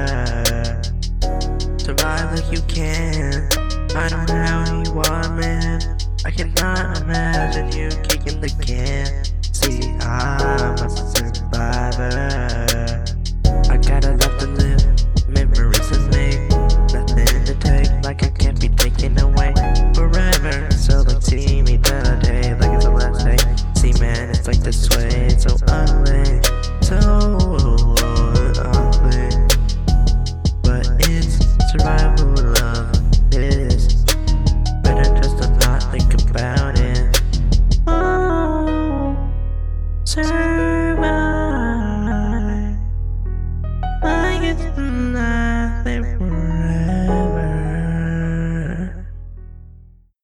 Survive like you can. I know how you are, man. I cannot imagine you kicking the can. See, I'm a survivor. I got a lot to live, memories to make, nothing to take, like I can't be taken away forever. So like see me today, like it's the last day. See man, it's like this way, it's so ugly, so